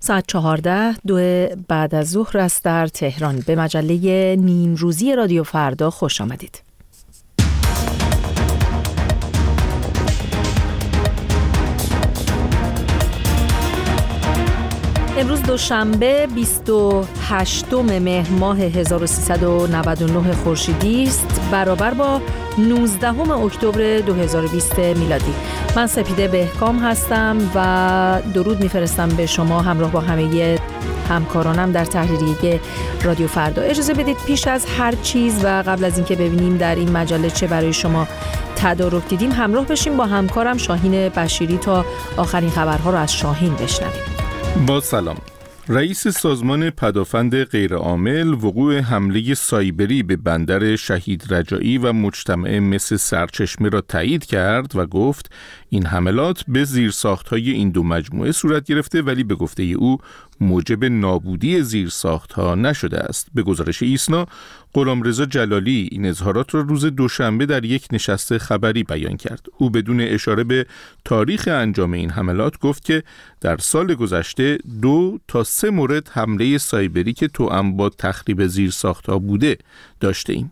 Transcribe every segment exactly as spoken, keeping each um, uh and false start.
ساعت چهارده دو بعد از ظهر است در تهران. به مجله نیم روزی رادیو فردا خوش آمدید. امروز دوشنبه بیست و هشتم مهر ماه هزار و سیصد و نود و نه خورشیدی است، برابر با نوزدهم اکتبر دو هزار و بیست میلادی. من سپیده بهکام هستم و درود میفرستم به شما همراه با همه همکارانم در تحریریه رادیو فردا. اجازه بدید پیش از هر چیز و قبل از اینکه ببینیم در این مجله چه برای شما تدارک دیدیم، همراه بشیم با همکارم شاهین بشیری تا آخرین خبرها رو از شاهین بشنویم. با سلام. رئیس سازمان پدافند غیرعامل وقوع حمله سایبری به بندر شهید رجایی و مجتمع مس سرچشمه را تایید کرد و گفت این حملات به زیرساخت‌های این دو مجموعه صورت گرفته، ولی به گفته او موجب نابودی زیرساخت‌ها نشده است. به گزارش ایسنا، غلامرضا جلالی این اظهارات را روز دوشنبه در یک نشست خبری بیان کرد. او بدون اشاره به تاریخ انجام این حملات گفت که در سال گذشته دو تا سه مورد حمله سایبری که توأم با تخریب زیرساخت‌ها بوده داشته ایم.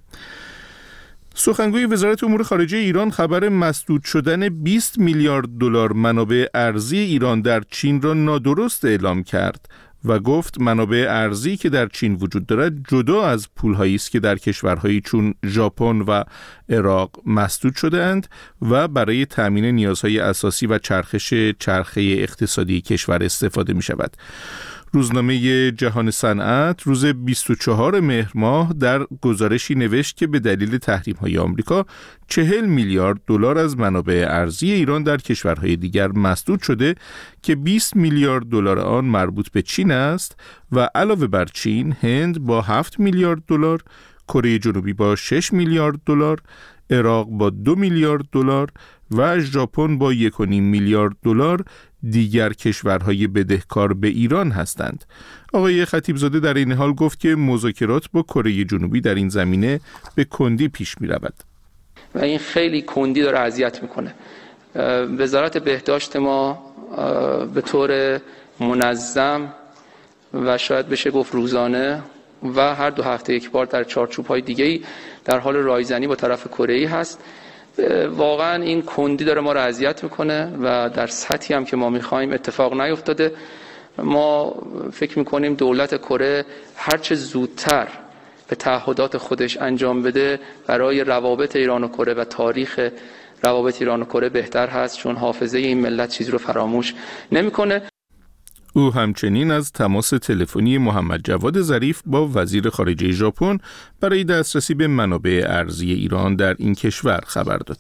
سخنگوی وزارت امور خارجه ایران خبر مسدود شدن بیست میلیارد دلار منابع ارزی ایران در چین را نادرست اعلام کرد و گفت منابع ارزی که در چین وجود دارد جدا از پول‌هایی است که در کشورهایی چون ژاپن و عراق مسدود شده‌اند و برای تامین نیازهای اساسی و چرخش چرخه اقتصادی کشور استفاده می‌شود. روزنامه جهان صنعت روز بیست و چهارم مهر ماه در گزارشی نوشت که به دلیل تحریم‌های آمریکا چهل میلیارد دلار از منابع ارزی ایران در کشورهای دیگر مسدود شده که بیست میلیارد دلار آن مربوط به چین است و علاوه بر چین، هند با هفت میلیارد دلار، کره جنوبی با شش میلیارد دلار، عراق با دو میلیارد دلار و ژاپن با یک و نیم میلیارد دلار دیگر کشورهای بدهکار به ایران هستند. آقای خطیبزاده در این حال گفت که مذاکرات با کره جنوبی در این زمینه به کندی پیش می رود و این خیلی کندی داره اذیت میکنه. وزارت بهداشت ما به طور منظم و شاید بشه گفت روزانه و هر دو هفته یک بار در چارچوب‌های دیگه‌ای در حال رایزنی با طرف کره‌ای هست. واقعا این کندی داره ما رو اذیت میکنه و در سطحی هم که ما میخوایم اتفاق نیفتاده. ما فکر میکنیم دولت کره هرچه زودتر به تعهدات خودش انجام بده برای روابط ایران و کره و تاریخ روابط ایران و کره بهتر هست، چون حافظه این ملت چیز رو فراموش نمیکنه. او همچنین از تماس تلفنی محمد جواد ظریف با وزیر خارجه ژاپن برای دسترسی به منابع ارزی ایران در این کشور خبر داد.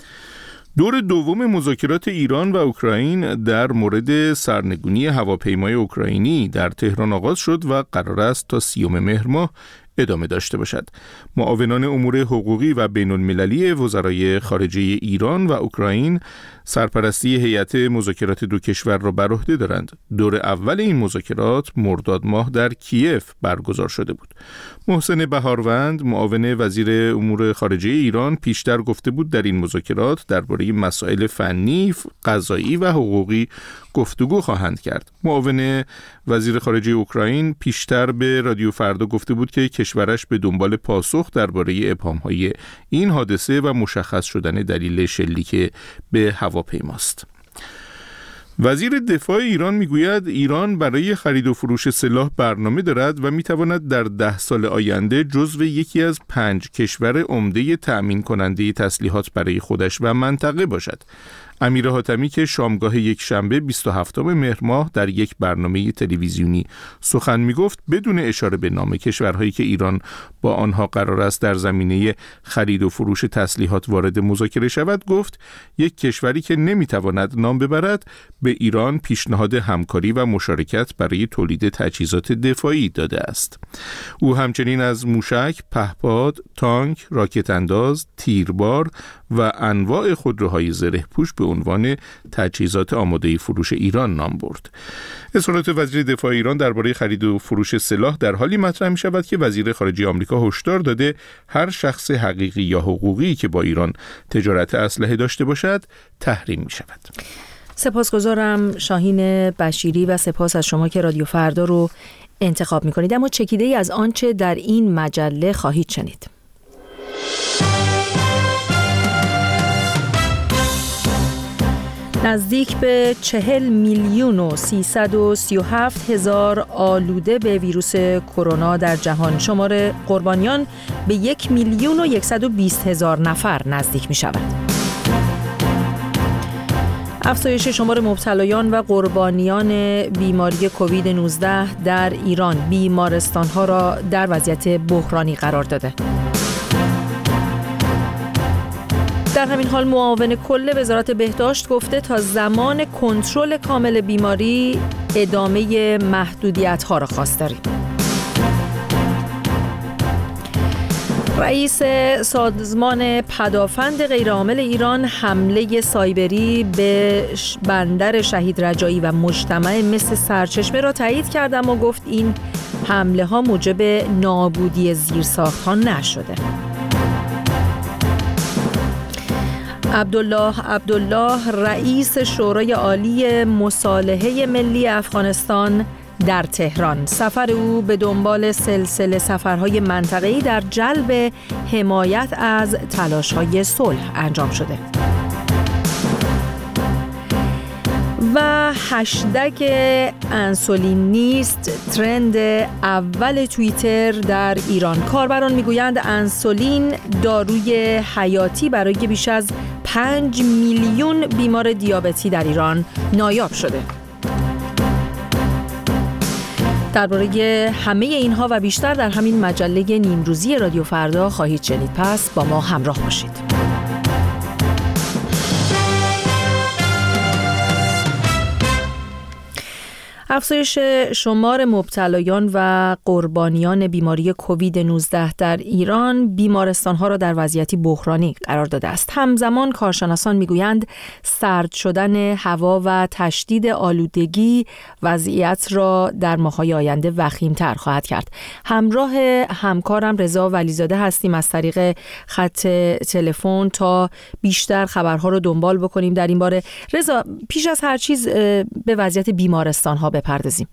دور دوم مذاکرات ایران و اوکراین در مورد سرنگونی هواپیمای اوکراینی در تهران آغاز شد و قرار است تا سیوم مهر ماه ادامه داشته باشد. معاونان امور حقوقی و بین المللی وزرای خارجه ایران و اوکراین سرپرستی هیئت مذاکرات دو کشور را بر عهده دارند. دور اول این مذاکرات مرداد ماه در کیف برگزار شده بود. محسن بهاروند، معاون وزیر امور خارجه ایران، پیشتر گفته بود در این مذاکرات درباره مسائل فنی، قضایی و حقوقی گفتگو خواهند کرد. معاون وزیر خارجه اوکراین پیشتر به رادیو فردا گفته بود که کشورش به دنبال پاسخ درباره ابهام‌های این حادثه و مشخص شدن دلیل شلیک به هواپیماست. وزیر دفاع ایران میگوید ایران برای خرید و فروش سلاح برنامه دارد و میتواند در ده سال آینده جزو یکی از پنج کشور عمده تأمین کننده تسلیحات برای خودش و منطقه باشد. امیر حاتمی که شامگاه یک شنبه بیست و هفتم مهر ماه در یک برنامه تلویزیونی سخن میگفت، بدون اشاره به نام کشورهایی که ایران با آنها قرار است در زمینه خرید و فروش تسلیحات وارد مذاکره شود، گفت یک کشوری که نمیتواند نام ببرد به ایران پیشنهاد همکاری و مشارکت برای تولید تجهیزات دفاعی داده است. او همچنین از موشک، پهپاد، تانک، راکت انداز، تیربار و انواع خودروهای زره‌پوش به عنوان تجهیزات آماده فروش ایران نام برد. اظهارات وزیر دفاع ایران درباره خرید و فروش سلاح در حالی مطرح می شود که وزیر خارجه آمریکا هشدار داده هر شخص حقیقی یا حقوقی که با ایران تجارت اسلحه داشته باشد تحریم می شود. سپاسگزارم شاهین بشیری و سپاس از شما که رادیو فردا رو انتخاب می‌کنید. اما چکیده‌ای از آنچه در این مجله خواهید شنید. نزدیک به چهل میلیون و سیصد و سی و هفت هزار آلوده به ویروس کرونا در جهان. شمار قربانیان به یک میلیون و یکصد و بیست هزار نفر نزدیک می شود. افزایش شمار مبتلایان و قربانیان بیماری کووید نوزده در ایران بیمارستان‌ها را در وضعیت بحرانی قرار داده. در همین حال معاون کل وزارت بهداشت گفته تا زمان کنترل کامل بیماری ادامه محدودیت‌ها را خواست داریم. رئیس سازمان پدافند غیرعامل ایران حمله سایبری به بندر شهید رجایی و مجتمع مس سرچشمه را تایید کرد، اما گفت این حمله ها موجب نابودی زیرساخت‌ها نشده. عبدالله عبدالله رئیس شورای عالی مصالحه ملی افغانستان در تهران. سفر او به دنبال سلسله سفرهای منطقه‌ای در جلب حمایت از تلاش‌های صلح انجام شده. و هشتگ انسولین نیست ترند اول توییتر در ایران. کاربران میگویند انسولین داروی حیاتی برای بیش از پنج میلیون بیمار دیابتی در ایران نایاب شده. درباره همه اینها و بیشتر در همین مجله نیمروزی رادیو فردا خواهید شنید. پس با ما همراه باشید. افزایش شمار مبتلایان و قربانیان بیماری کووید نوزده در ایران بیمارستان‌ها را در وضعیتی بحرانی قرار داده است. همزمان کارشناسان میگویند سرد شدن هوا و تشدید آلودگی وضعیت را در ماه‌های آینده وخیم‌تر خواهد کرد. همراه همکارم رضا ولیزاده هستیم از طریق خط تلفن تا بیشتر خبرها رو دنبال بکنیم در این باره. رضا، پیش از هر چیز به وضعیت بیمارستان‌ها بپردازیم.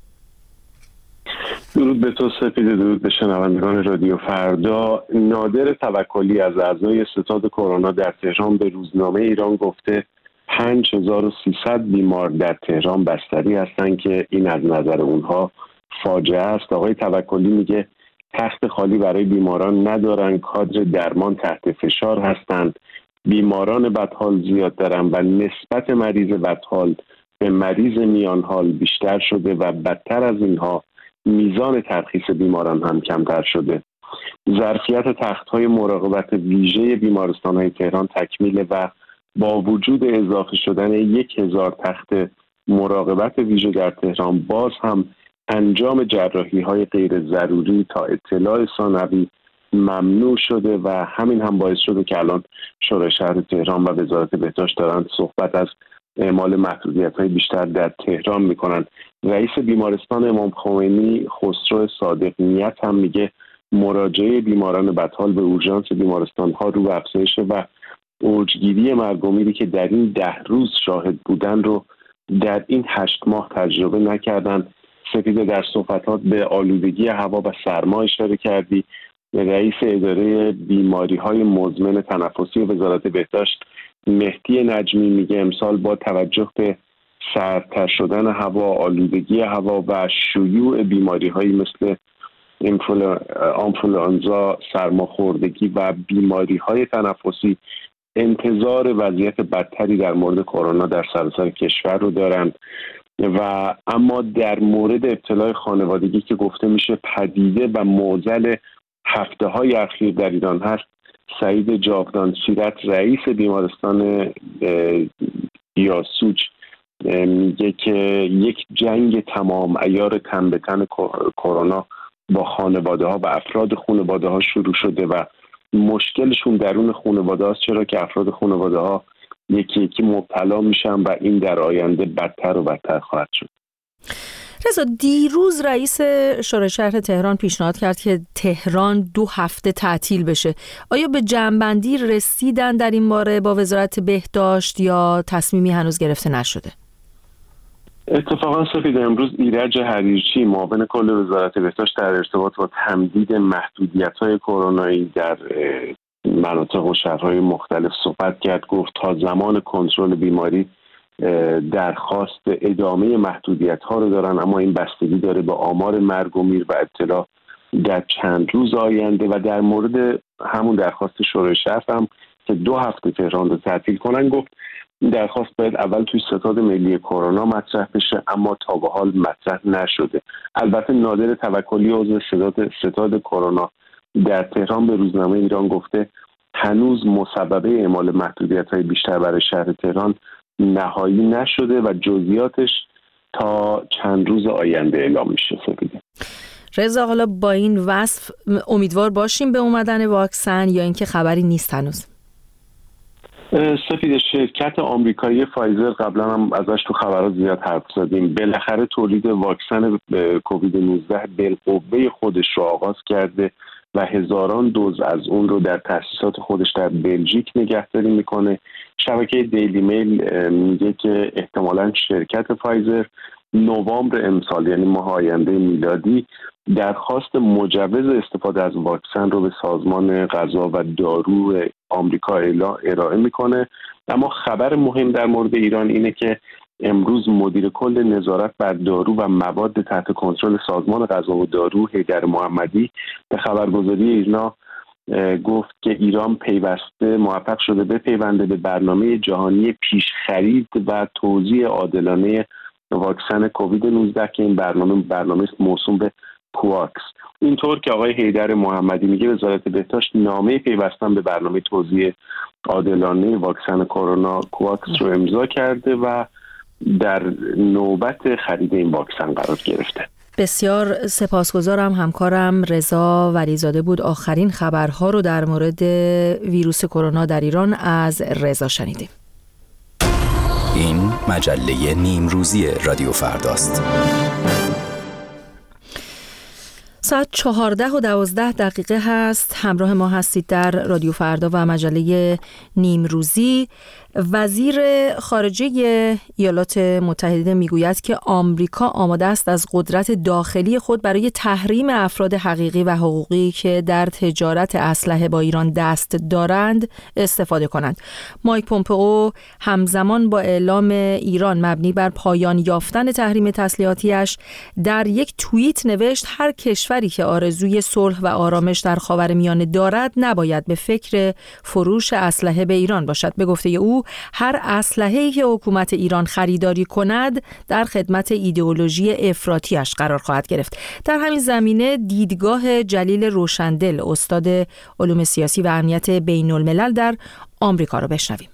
درود به تو سپید، درود به شنوندگان رادیو فردا. نادر توکلی از اعضای ستاد کرونا در تهران به روزنامه ایران گفته پنج هزار و سیصد بیمار در تهران بستری هستند که این از نظر اونها فاجعه است. آقای توکلی میگه تخت خالی برای بیماران ندارن، کادر درمان تحت فشار هستند، بیماران بدحال زیاد دارن و نسبت مریض بدحال به مریض میان حال بیشتر شده و بدتر از اینها میزان ترخیص بیماران هم کمتر شده. ظرفیت تخت‌های مراقبت ویژه بیمارستان‌های تهران تکمیله و با وجود اضافه شدن یک هزار تخت مراقبت ویژه در تهران باز هم انجام جراحی‌های غیر ضروری تا اطلاع ثانوی ممنوع شده و همین هم باعث شده که الان شورای شهر تهران و وزارت بهداشت دارن صحبت از اعمال محدودیت‌های بیشتر در تهران میکنن. رئیس بیمارستان امام خمینی خسرو صادق نیت هم میگه مراجعه بیماران بدحال به اورژانس بیمارستان‌ها رو به افزایشه و اوجگیری مرگ و میری که در این ده روز شاهد بودن رو در این هشت ماه تجربه نکردن. سپیده، در صحبتات به آلودگی هوا و سرما اشاره کردی. رئیس اداره بیماری‌های مزمن تنفسی وزارت بهداشت مهدی نجمی میگه امسال با توجه به سردتر شدن هوا، آلودگی هوا و شیوع بیماری‌هایی مثل آنفولانزا، سرماخوردگی و بیماری‌های تنفسی انتظار وضعیت بدتری در مورد کرونا در سراسر کشور رو دارند. و اما در مورد ابتلای خانوادگی که گفته میشه پدیده و معضل هفته‌های اخیر در ایران هست، سعید جاودان سیرت رئیس بیمارستان یاسوج میگه که یک جنگ تمام عیار تن به تن کرونا با خانواده ها و افراد خانواده ها شروع شده و مشکلشون درون خانواده هاست، چرا که افراد خانواده ها یکی یکی مبتلا میشن و این در آینده بدتر و بدتر خواهد شد. رضا، دیروز رئیس شورای شهر تهران پیشنهاد کرد که تهران دو هفته تعطیل بشه. آیا به جمع‌بندی رسیدن در این باره با وزارت بهداشت یا تصمیمی هنوز گرفته نشده؟ اتفاقا سپید امروز ایرج حریرچی معاون کل وزارت بهداشت در ارتباط با تمدید محدودیت‌های کرونایی در مناطق و شهرهای مختلف صحبت کرد. گفت تا زمان کنترل بیماری درخواست ادامه محدودیت‌ها رو دارن، اما این بستگی داره به آمار مرگ و میر و ابتلا در چند روز آینده. و در مورد همون درخواست شورای شهر هم که دو هفته تهران رو تعطیل کنن، گفت این درخواست باید اول توی ستاد ملی کرونا مطرح بشه، اما تا به حال مطرح نشده. البته نادر توکلی عضو ستاد ستاد کرونا در تهران به روزنامه ایران گفته هنوز مسببه اعمال محدودیت‌های بیشتر برای شهر تهران نهایی نشده و جزئیاتش تا چند روز آینده اعلام میشه. سپیده رضا، حالا با این وصف امیدوار باشیم به اومدن واکسن یا اینکه خبری نیست هنوز؟ سپید شرکت آمریکایی فایزر قبلا هم ازش تو خبرات زیاد حرف زدیم، بالاخره تولید واکسن کووید نوزده بالقوه خودش رو آغاز کرده و هزاران دوز از اون رو در تأسیسات خودش در بلژیک نگهداری میکنه. شبکه دیلی میل میگه که احتمالاً شرکت فایزر نوامبر امسال، یعنی ماه آینده میلادی، درخواست مجوز استفاده از واکسن رو به سازمان غذا و دارو آمریکا ارائه میکنه. اما خبر مهم در مورد ایران اینه که امروز مدیر کل نظارت بر دارو و مواد تحت کنترل سازمان غذا و دارو حیدر محمدی به خبرگزاری ایرنا گفت که ایران پیوسته موفق شده بپیونده به برنامه جهانی پیش خرید و توزیع عادلانه واکسن کووید نوزده که این برنامه برنامه است موسوم به کواکس. اینطور که آقای حیدر محمدی میگه وزارت بهداشت نامه پیوستن به برنامه توزیع عادلانه واکسن کرونا کواکس رو امضا کرده و در نوبت خرید این واکسن قرار گرفته. بسیار سپاسگزارم. همکارم رضا ولیزاده بود. آخرین خبرها رو در مورد ویروس کرونا در ایران از رضا شنیدیم. این مجله نیمروزی رادیو فرداست. ساعت چهارده و دوازده دقیقه هست. همراه ما هستید در رادیو فردا و مجله نیمروزی. وزیر خارجه ایالات متحده میگوید که آمریکا آماده است از قدرت داخلی خود برای تحریم افراد حقیقی و حقوقی که در تجارت اسلحه با ایران دست دارند استفاده کنند. مایک پومپئو همزمان با اعلام ایران مبنی بر پایان یافتن تحریم تسلیحاتیش در یک توییت نوشت هر کشوری که آرزوی صلح و آرامش در خاورمیانه دارد نباید به فکر فروش اسلحه به ایران باشد. به گفته او هر اسلحه‌ای که حکومت ایران خریداری کند در خدمت ایدئولوژی افراطیش قرار خواهد گرفت. در همین زمینه دیدگاه جلیل روشندل، استاد علوم سیاسی و امنیت بین الملل در آمریکا رو بشنویم.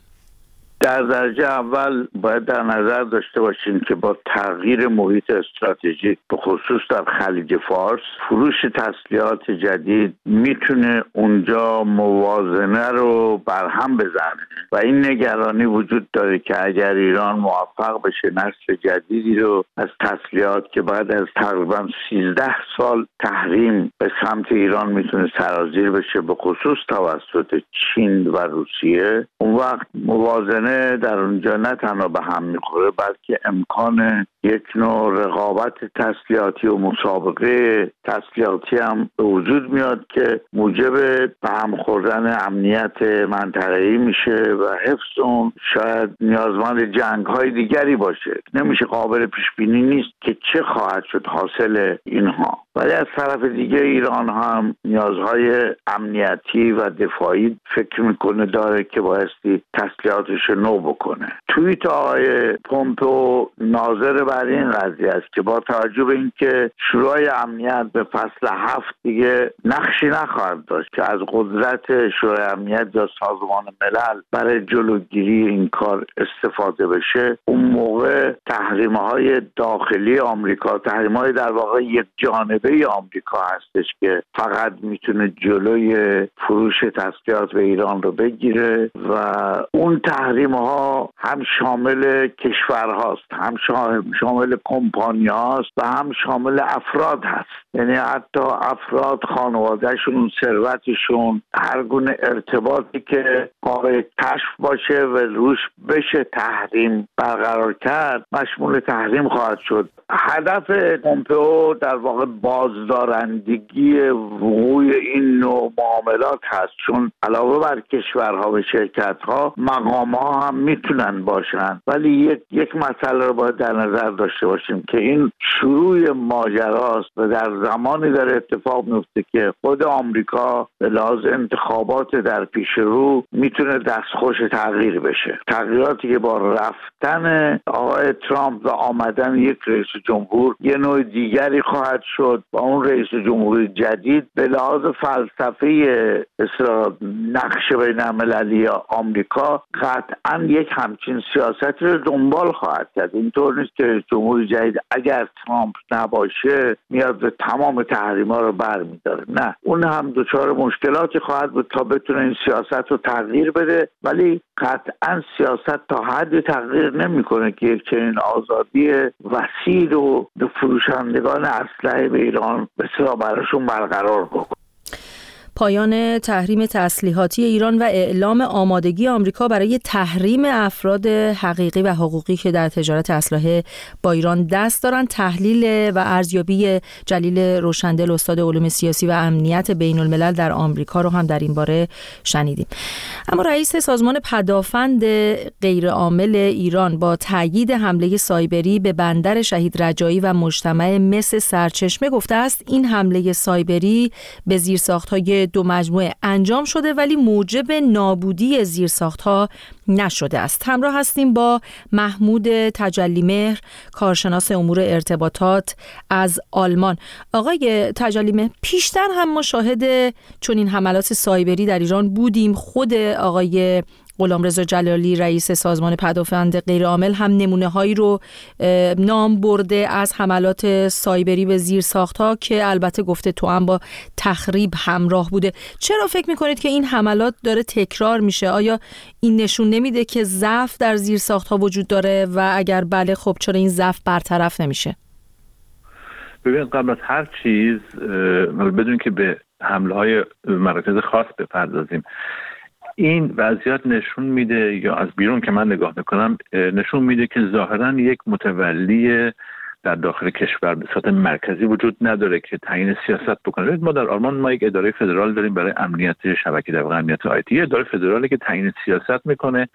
در درجه اول باید در نظر داشته باشیم که با تغییر محیط استراتژیک به خصوص در خلیج فارس، فروش تسلیحات جدید میتونه اونجا موازنه رو برهم بزنه و این نگرانی وجود داره که اگر ایران موفق بشه نسل جدیدی رو از تسلیحات که بعد از تقریبا سیزده سال تحریم به سمت ایران میتونه سرازیر بشه به خصوص توسط چین و روسیه، اون وقت موازنه در اونجا نه تنها به هم میخوره بلکه امکان یک نوع رقابت تسلیحاتی و مسابقه تسلیحاتی هم به وجود میاد که موجب به هم خوردن امنیت منطقه‌ای میشه و حفظ اون شاید نیازمند جنگ‌های دیگری باشه. نمیشه قابل پیش بینی نیست که چه خواهد شد حاصل اینها. ولی از طرف دیگه ایران هم نیازهای امنیتی و دفاعی فکر میکنه داره که بایستی تسلیحاتش نو بکنه. توییت آقای پومپئو ناظر بر این قضیه است که با توجه به اینکه شورای امنیت به فصل هفت دیگه نقشی نخواهد داشت که از قدرت شورای امنیت یا سازمان ملل برای جلوگیری این کار استفاده بشه، اون موقع تحریم‌های داخلی آمریکا، تحریم‌های در واقع یک جانبه آمریکا هستش که فقط میتونه جلوی فروش تسلیحات به ایران رو بگیره و اون تحریم‌ها هم شامل کشورهاست، هم شامل کمپانی هاست و هم شامل افراد هست. یعنی حتی افراد، خانوادهشون، ثروتشون، هر گونه ارتباطی که قابل کشف باشه و روش بشه تحریم برقرار برقرار کرد مشمول تحریم خواهد شد. هدف پومپئو در واقع بازدارندگی وقوع این نوع معاملات هست، چون علاوه بر کشورها و شرکت‌ها مقام‌ها هم میتونن باشن، ولی یک یک مسئله رو باید در نظر داشته باشیم که این شروع ماجراست و در زمانی داره اتفاق میفته که خود آمریکا به لحاظ انتخابات در پیش رو میتونه دستخوش تغییر بشه. تغییراتی که با رفتن آقای ترامپ و آمدن یک رئیس جمهور یه نوع دیگری خواهد شد و اون رئیس جمهور جدید به لحاظ فلسفی اصلا نقش بین المللی آمریکا قطعا یک همچین سیاست رو دنبال خواهد کرد. اینطور نیست که جمهور جدید اگر ترامپ نباشه میاد به تمام تحریما رو برمی‌داره، نه، اون هم دچار مشکلاتی خواهد بود تا بتونه این سیاست رو تغییر بده، ولی قطعا سیاست تا حد تغییر نمی‌کنه که یک چنین آزادی وسیع رو به فروشندگان اسلحه به ایران به اصطلاح براشون برقرار بکنه. پایان تحریم تسلیحاتی ایران و اعلام آمادگی آمریکا برای تحریم افراد حقیقی و حقوقی که در تجارت اسلحه با ایران دست دارند. تحلیل و ارزیابی جلیل روشندل، استاد علوم سیاسی و امنیت بین الملل در آمریکا رو هم در این باره شنیدیم. اما رئیس سازمان پدافند غیرعامل ایران با تایید حمله سایبری به بندر شهید رجایی و مجتمع مس سرچشمه گفته است این حمله سایبری به زیرساخت‌های دو مجموعه انجام شده ولی موجب نابودی زیرساخت‌ها نشده است. همراه هستیم با محمود تجلیمهر، کارشناس امور ارتباطات از آلمان. آقای تجلیمهر، پیشتر هم ما شاهد چنین حملات سایبری در ایران بودیم. خود آقای غلامرضا جلالی رئیس سازمان پدافند غیرعامل هم نمونه هایی رو نام برده از حملات سایبری به زیرساخت‌ها که البته گفته تو هم با تخریب همراه بوده. چرا فکر میکنید که این حملات داره تکرار میشه؟ آیا این نشون نمیده که ضعف در زیرساخت‌ها وجود داره و اگر بله خب چرا این ضعف برطرف نمیشه؟ ببینید، قبل از هر چیز بدون که به حمله‌های مراکز خاص بپردازیم، این وضعیت نشون میده، یا از بیرون که من نگاه میکنم نشون میده که ظاهرا یک متولی در داخل کشور به صورت مرکزی وجود نداره که تعیین سیاست بکنه. ما در آلمان ما یک اداره فدرال داریم برای امنیت شبکه، در واقع امنیت آیتی، اداره فدرالی که تعیین سیاست میکنه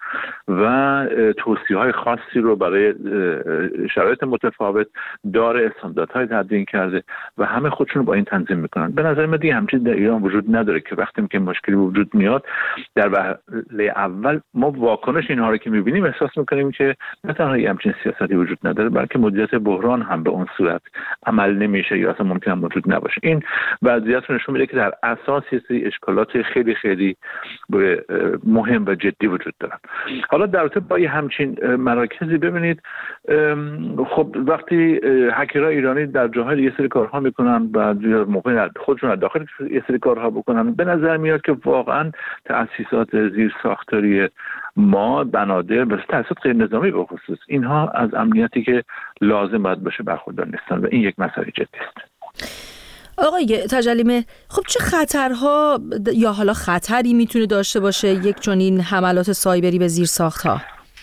و توصیه‌های خاصی رو برای شرایط متفاوت داره، استانداردهای تدوین کرده و همه خودشون رو با این تنظیم میکنن. به نظر من دیگه همچین در ایران وجود نداره که وقتی که مشکلی وجود میاد در وهله اول ما واکنش اینها رو که میبینیم احساس میکنیم که نه تنها همچین سیاستی وجود نداره بلکه مدیریت بحران هم به اون صورت عمل نمیشه یا اصلا ممکنه موجود نباشه. این وضعیت رو نشون میده که در اساس یه سری اشکالات خیلی خیلی مهم و جدی وجود دارن. حالا در رابطه با همچین مراکزی ببینید، خب وقتی هکرهای ایرانی در جاهای یه سری کارها میکنن و موقع خودشون در داخل یه سری کارها بکنن، به نظر میاد که واقعا تأسیسات زیرساختاری ما، بنادر، به تأسیسات غیر نظامی به خصوص، اینها از امنیتی که لازم باید باشه برخوردار نیستن و این یک مسئله جدی است. آقای تجلیمهر، خب چه خطرها یا حالا خطری میتونه داشته باشه یک چنین حملات سایبری به زیرساخت‌ها؟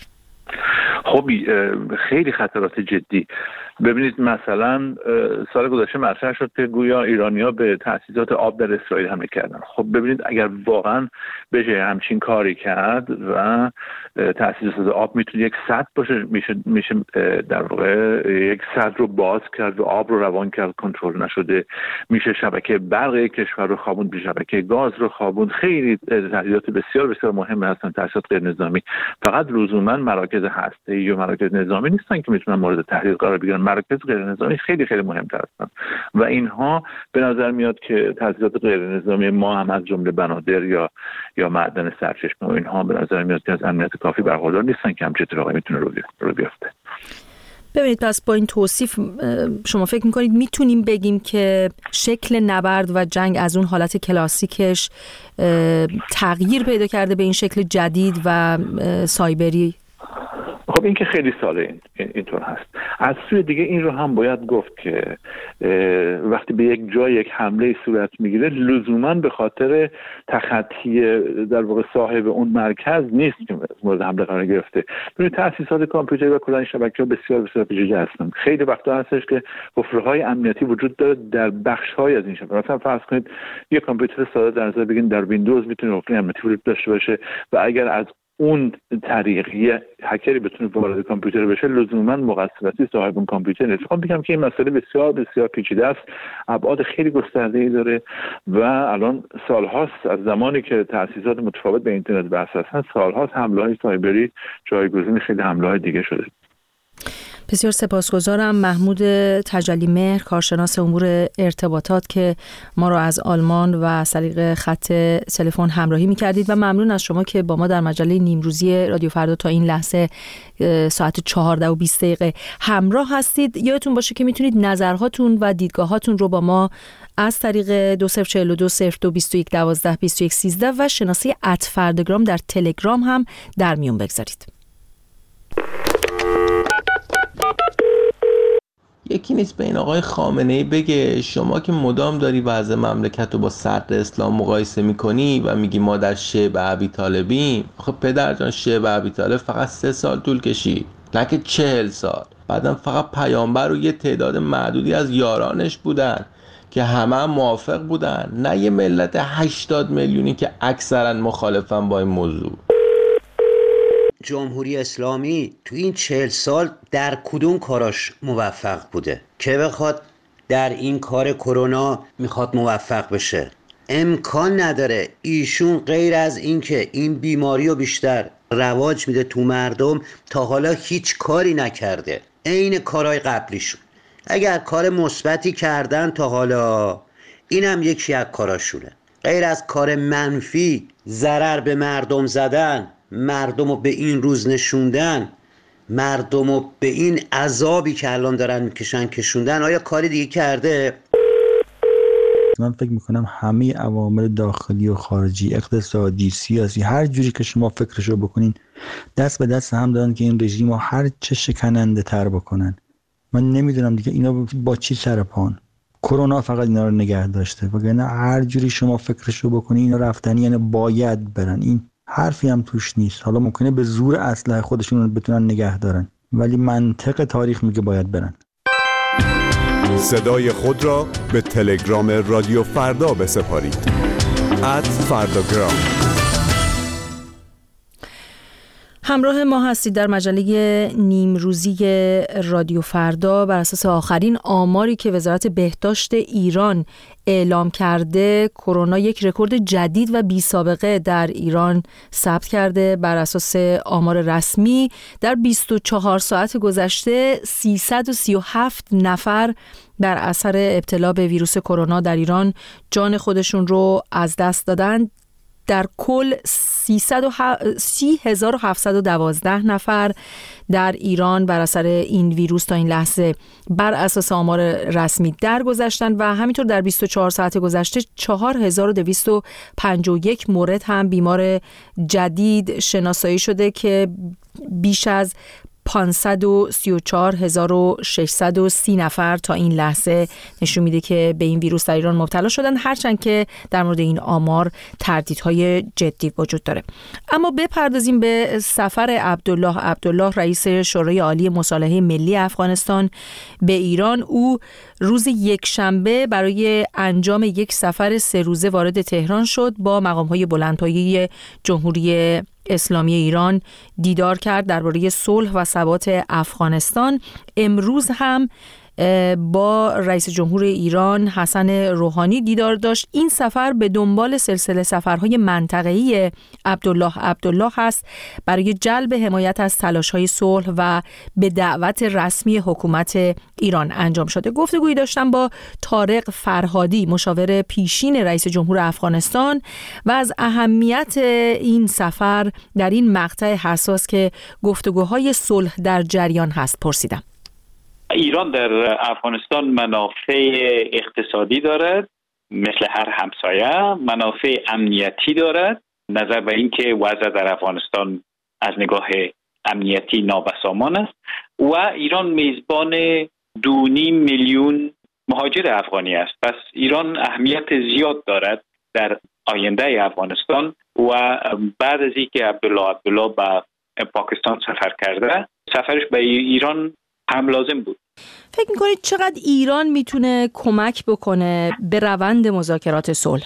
خب خیلی خطرات جدی. ببینید مثلا سال گذشته مطرح شد که گویا ایرانی‌ها به تأسیسات آب در اسرائیل حمله کردن. خب ببینید اگر واقعا بشه همچین کاری کرد و تأسیسات آب میتونه یک سد باشه، میشه میشه در واقع یک سد رو باز کرد و آب رو روان کرد کنترل نشده، میشه شبکه برق کشور رو خوابوند، میشه شبکه گاز رو خوابوند. خیلی تهدیدات بسیار بسیار مهم هستن تأسیسات غیر نظامی. فقط لزوما مراکز هسته‌ای یا مراکز نظامی نیستن که میتونن مورد تهدید قرار بگیرن. مراکز غیر نظامی خیلی خیلی مهمتر هستن و اینها به نظر میاد که تأسیسات غیر نظامی ما هم از جمله بنادر یا یا معدن سرچشمه و اینها به نظر میاد که از امنیت کافی برخوردار نیستن که همچین اتفاقی میتونه رو بیفته. ببینید، پس با این توصیف شما فکر میکنید میتونیم بگیم که شکل نبرد و جنگ از اون حالت کلاسیکش تغییر پیدا کرده به این شکل جدید و سایبری؟ خب خب این که خیلی ساله این اینطور هست. از سوی دیگه این رو هم باید گفت که وقتی به یک جای یک حمله صورت میگیره لزوما به خاطر تخطی در واقع صاحب اون مرکز نیست که مورد حمله قرار گرفته. ببینید تأسیسات کامپیوتری و کلا شبکه‌ها بسیار بسیار پیچیده هستن. خیلی وقتا هستش که حفره‌های امنیتی وجود داره در بخش‌های از این شبکه. مثلا فرض کنید یک کامپیوتر ساده در نظر بگیرید در ویندوز میتونه حفره امنیتی وجود داشته باشه و اگر از اون طریق یه هکری بتونه وارد کامپیوتر بشه لزوما مقصرتی صاحب اون کامپیوتر نیست. میخوام بگم که این مسئله بسیار بسیار پیچیده است، ابعاد خیلی گسترده‌ای داره و الان سالهاست از زمانی که تأسیسات متفاوت به اینترنت بحث هستن، سالهاست حمله‌های سایبری جایگزین خیلی حمله‌های دیگه شده. بسیار سپاسگزارم محمود تجلی مهر، کارشناس امور ارتباطات که ما رو از آلمان و از طریق خط تلفن همراهی می‌کردید و ممنون از شما که با ما در مجله نیمروزی رادیو فردا تا این لحظه ساعت چهارده و بیست دقیقه همراه هستید. یادتون باشه که میتونید نظرهاتون و دیدگاهاتون رو با ما از طریق دو صفر چهل و دو صفر دو بیست و یک دوازده بیست و یک سیزده و شناسه ات فرداگرام در تلگرام هم در میون بگذارید. یکی نیست به این آقای خامنه‌ای بگه شما که مدام داری وضع مملکت رو با صدر اسلام مقایسه میکنی و میگی ما در شعب ابی طالبیم. آخه پدر جان شعب ابی طالب فقط سه سال طول کشید، نه که چهل سال. بعدم فقط پیامبر و یه تعداد معدودی از یارانش بودن که همه هم موافق بودن، نه یه ملت هشتاد میلیونی که اکثرا مخالفن با این موضوع. جمهوری اسلامی تو این چهل سال در کدوم کاراش موفق بوده که بخواد در این کار کرونا میخواد موفق بشه؟ امکان نداره. ایشون غیر از این که این بیماری رو بیشتر رواج میده تو مردم تا حالا هیچ کاری نکرده. عین کارهای قبلیشون. اگر کار مثبتی کردن تا حالا اینم یکی از کاراشونه. غیر از کار منفی ضرر به مردم زدن، مردم رو به این روز نشوندن، مردم رو به این عذابی که الان دارن میکشن کشوندن، آیا کاری دیگه کرده؟ من فکر میکنم همه عوامل داخلی و خارجی، اقتصادی، سیاسی، هر جوری که شما فکرشو بکنین دست به دست هم دارن که این رژیم رو هر چه شکننده تر بکنن. من نمیدونم دیگه اینا با چی سر پان. کرونا فقط اینا رو نگه داشته، وگرنه هر جوری شما فکرشو بکنین اینا رفتنی، یعنی باید برن. این حرفی هم توش نیست. حالا ممکنه به زور اسلحه خودشون رو بتونن نگه دارن، ولی منطق تاریخ میگه باید برن. صدای خود را به تلگرام رادیو فردا بسپارید. ات فرداگرام. همراه ما هستید در مجله نیمروزی رادیو فردا. بر اساس آخرین آماری که وزارت بهداشت ایران اعلام کرده، کرونا یک رکورد جدید و بی سابقه در ایران ثبت کرده. بر اساس آمار رسمی در بیست و چهار ساعت گذشته سیصد و سی و هفت نفر در اثر ابتلا به ویروس کرونا در ایران جان خودشون رو از دست دادند. در کل سی هزار و هفتصد و دوازده نفر در ایران بر اثر این ویروس تا این لحظه بر اساس آمار رسمی درگذشتن و همینطور در بیست و چهار ساعت گذشته چهار هزار و دویست و پنجاه و یک مورد هم بیمار جدید شناسایی شده که بیش از پانصد و سی و چهار هزار و ششصد و سی نفر تا این لحظه نشون میده که به این ویروس در ایران مبتلا شدن، هرچند که در مورد این آمار تردیدهای جدی وجود داره. اما بپردازیم به سفر عبدالله عبدالله رئیس شورای عالی مصالحه ملی افغانستان به ایران. او روز یکشنبه برای انجام یک سفر سه روزه وارد تهران شد. با مقام‌های بلندپایه جمهوری اسلامی ایران دیدار کرد، درباره صلح و ثبات افغانستان. امروز هم با رئیس جمهور ایران حسن روحانی دیدار داشت. این سفر به دنبال سلسله سفرهای منطقه‌ای عبدالله عبدالله هست برای جلب حمایت از تلاش‌های صلح و به دعوت رسمی حکومت ایران انجام شده. گفتگویی داشتم با طارق فرهادی، مشاور پیشین رئیس جمهور افغانستان، و از اهمیت این سفر در این مقطع حساس که گفتگوهای صلح در جریان هست پرسیدم. ایران در افغانستان منافع اقتصادی دارد، مثل هر همسایه. منافع امنیتی دارد، نظر به اینکه وضع در افغانستان از نگاه امنیتی نابسامان است و ایران میزبان دو نیم میلیون مهاجر افغانی است. پس ایران اهمیت زیاد دارد در آینده افغانستان و بعد از اینکه عبدالله عبدالله به پاکستان سفر کرده، سفرش به ایران هم لازم بود. فکر می‌کنید چقدر ایران میتونه کمک بکنه به روند مذاکرات صلح؟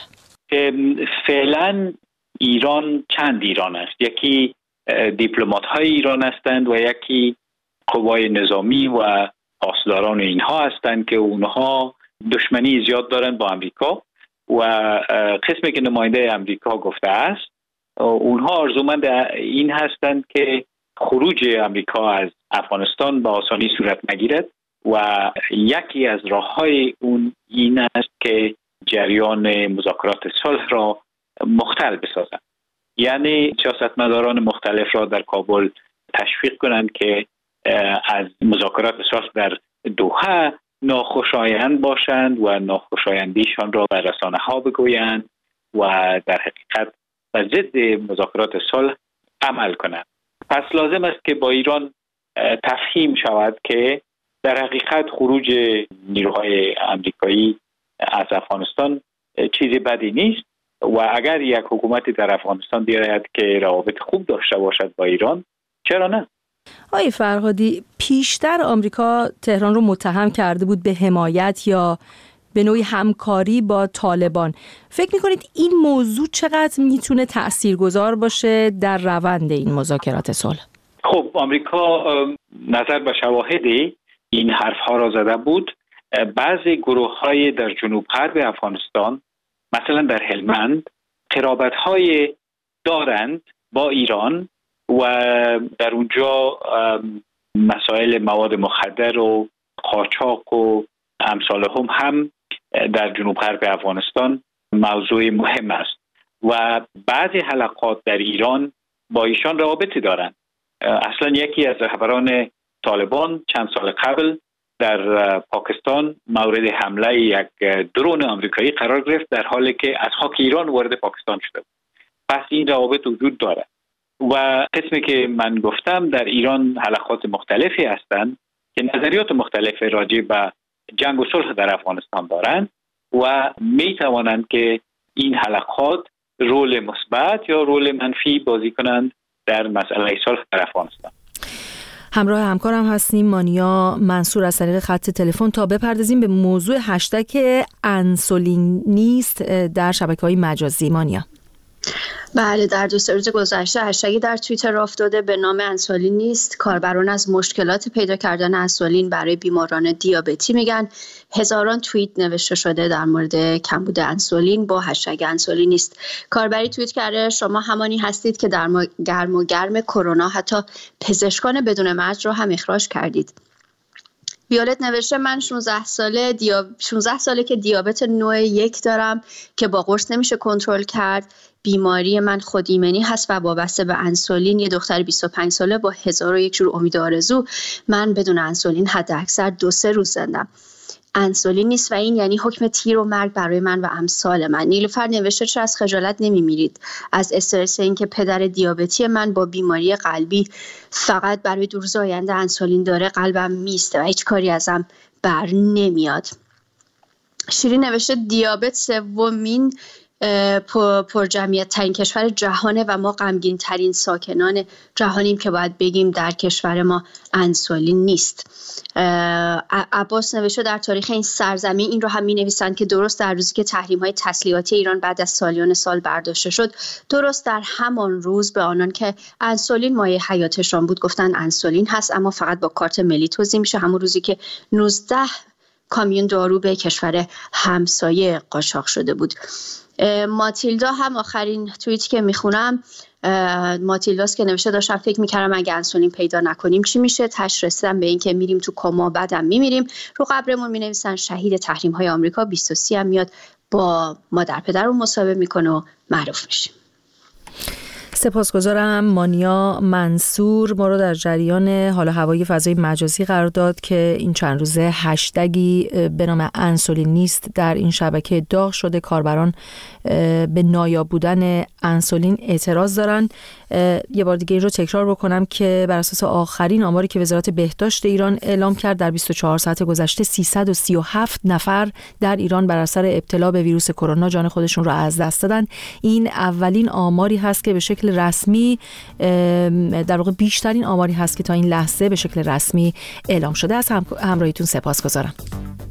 فعلا ایران چند ایران است. یکی دیپلمات های ایران هستند و یکی قوای نظامی و پاسداران اینها هستند که اونها دشمنی زیاد دارند با امریکا و قسمی که نماینده امریکا گفته است اونها آرزومند این هستند که خروج امریکا از افغانستان به آسانی صورت نگیرد و یکی از راه‌های اون این است که جریان مذاکرات صلح را مختل بسازند. یعنی سیاستمداران مختلف را در کابل تشویق کنند که از مذاکرات صلح در دوحه ناخوشایند باشند و ناخوشایندیشان را به رسانه‌ها بگویند و در حقیقت به ضد مذاکرات صلح عمل کنند. پس لازم است که با ایران تفهیم شود که در حقیقت خروج نیروهای آمریکایی از افغانستان چیزی بدی نیست و اگر یک حکومتی در افغانستان بیاید که روابط خوب داشته باشد با ایران، چرا نه؟ آقای فرهادی، پیشتر آمریکا تهران رو متهم کرده بود به حمایت یا به نوعی همکاری با طالبان. فکر می‌کنید این موضوع چقدر میتونه تاثیرگذار باشه در روند این مذاکرات صلح؟ خب آمریکا نظر به شواهد این حرف‌ها را زده بود. بعضی گروه‌های در جنوب غرب افغانستان مثلا در هلمند قرابت‌های دارند با ایران و در اونجا مسائل مواد مخدر و قاچاق و امثال هم هم در جنوب غرب افغانستان موضوع مهم است و بعضی حلقات در ایران با ایشان روابطی دارند. اصلا یکی از رهبران طالبان چند سال قبل در پاکستان مورد حمله یک درون آمریکایی قرار گرفت در حالی که از خاک ایران وارد پاکستان شده. پس این روابط وجود دارد و قسمی که من گفتم در ایران حلقات مختلفی هستند که نظریات مختلف راجع به جنگ و صلح در افغانستان دارند و می توانند که این حلقات رول مثبت یا رول منفی بازی کنند در مسئله صلح در افغانستان. همراه همکارم هستیم مانیا منصور از طریق خط تلفن تا بپردازیم به موضوع هشتگ انسولینیست در شبکه‌های مجازی. مانیا. بله، در دو سه روز گذشته هشتگی در توییتر افتاده به نام انسولین نیست. کاربران از مشکلات پیدا کردن انسولین برای بیماران دیابتی میگن. هزاران توییت نوشته شده در مورد کمبود انسولین با هشتگ انسولین نیست. کاربری توییت کرده شما همانی هستید که در گرم و گرم کرونا حتی پزشکان بدون مرج رو هم اخراج کردید. ویولت نوشته من شانزده ساله دیاب... شانزده ساله که دیابت نوع یک دارم که با قرص نمیشه کنترل کرد. بیماری من خود ایمنی هست و وابسته به انسولین. یه دختر بیست و پنج ساله با هزار و یک جور امید و آرزو. من بدون انسولین حد اکثر دو سه روز زندم. انسولین نیست و این یعنی حکم تیر و مرگ برای من و امثال من. نیلوفر نوشته چرا از خجالت نمیمیرید؟ از استرس این که پدر دیابتی من با بیماری قلبی فقط برای دو روز آینده انسولین داره قلبم میسته و هیچ کاری ازم بر نمیاد. شیرین نوشته دیابت سومین پر جمعیت ترین کشور جهانه و ما غمگین ترین ساکنان جهانیم که باید بگیم در کشور ما انسولین نیست. عباس نوشته در تاریخ این سرزمین این رو هم می نویسند که درست در روزی که تحریم های تسلیحاتی ایران بعد از سالیان سال برداشته شد، درست در همان روز به آنان که انسولین مایه حیاتشان بود گفتن انسولین هست، اما فقط با کارت ملی توزیع میشه. همون روزی که نوزده کامیون دارو به کشور همسایه قاچاق شده بود. ماتیلدا هم آخرین توییتی که میخونم ماتیلداست که نوشته داشتم فکر میکردم اگه انسولین پیدا نکنیم چی میشه، تش رسیدم به این که میریم تو کما بعدم میمیریم. رو قبرمون مینویسن شهید تحریم های آمریکا بیست و سه هم میاد با مادر پدر رو مصاحبه میکنه و معروف میشیم. سپاسگزارم. مانیا منصور ما رو در جریان حال و هوای فضای مجازی قرار داد که این چند روزه هشتگی به نام انسولین نیست در این شبکه داغ شده. کاربران به نایاب بودن انسولین اعتراض دارن. یه بار دیگه این رو تکرار بکنم که بر اساس آخرین آماری که وزارت بهداشت ایران اعلام کرد در بیست و چهار ساعت گذشته سیصد و سی و هفت نفر در ایران بر اثر ابتلا به ویروس کرونا جان خودشون رو از دست دادن. این اولین آماری هست که به شکل رسمی، در واقع بیشترین آماری هست که تا این لحظه به شکل رسمی اعلام شده. از همراهیتون سپاسگزارم.